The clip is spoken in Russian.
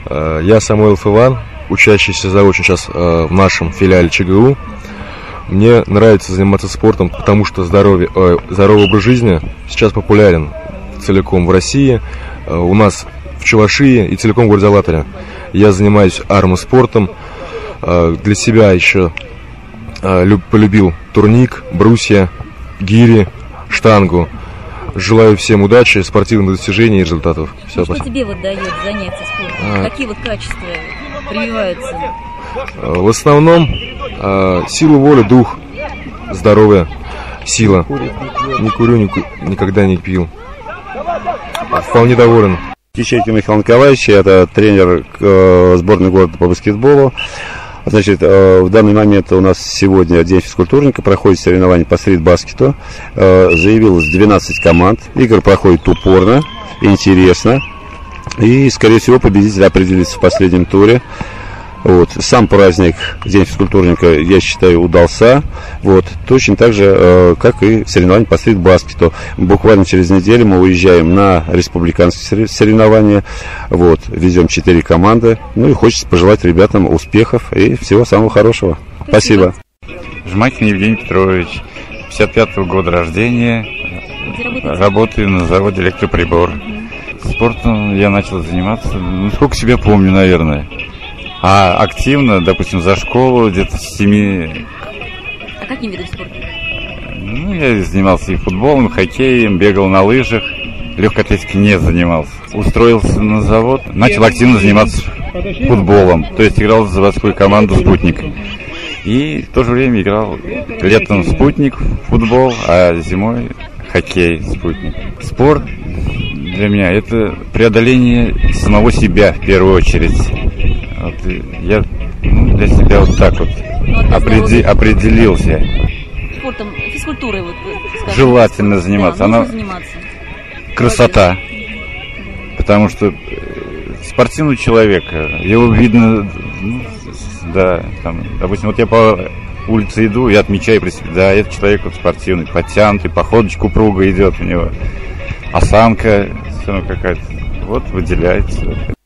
Я Самойлов Иван, учащийся заочно сейчас в нашем филиале ЧГУ. Мне нравится заниматься спортом, потому что здоровый образ жизни сейчас популярен целиком в России, у нас в Чувашии и целиком в городе Алатыре. Я занимаюсь армоспортом. Для себя еще полюбил турник, брусья, гири, штангу. Желаю всем удачи, спортивных достижений и результатов. Все, что тебе дает занятие спортом? Какие качества прививаются? В основном сила воли, дух, здоровье, сила. Не курю, никогда не пил. Вполне доволен. Кичейкин Михаил Николаевич, это тренер сборной города по баскетболу. Значит, в данный момент у нас сегодня день физкультурника, проходит соревнования по стрит-баскету. Заявилось 12 команд. Игры проходят упорно, интересно. И, скорее всего, победитель определится в последнем туре. Вот. Сам праздник, день физкультурника, я считаю, удался. Вот. Точно так же, как и соревнования по стрит-баскету. Буквально через неделю мы уезжаем на республиканские соревнования. Вот. Везем 4 команды. Ну и хочется пожелать ребятам успехов и всего самого хорошего. Спасибо. Жмакин Евгений Петрович, 55-го года рождения. Работаю на заводе электроприбор. Спортом я начал заниматься, сколько себя помню, наверное. А активно, допустим, за школу где-то с 7. А каким видом спорта? Я занимался и футболом, и хоккеем, бегал на лыжах. Легкой атлетикой не занимался. Устроился на завод, начал активно заниматься футболом. То есть играл за заводскую команду «Спутник». И в то же время играл летом «Спутник», футбол, а зимой хоккей, «Спутник». Спорт для меня – это преодоление самого себя в первую очередь. Вот я для себя вот так вот определился. Спортом, физкультурой, скажем, желательно заниматься. Да, она заниматься. Красота. Потому что спортивного человека, его видно, да, там, допустим, вот я по улице иду, я отмечаю при себе, да, этот человек вот спортивный, подтянутый, походочку упруго идет у него, осанка все равно какая-то, вот выделяется.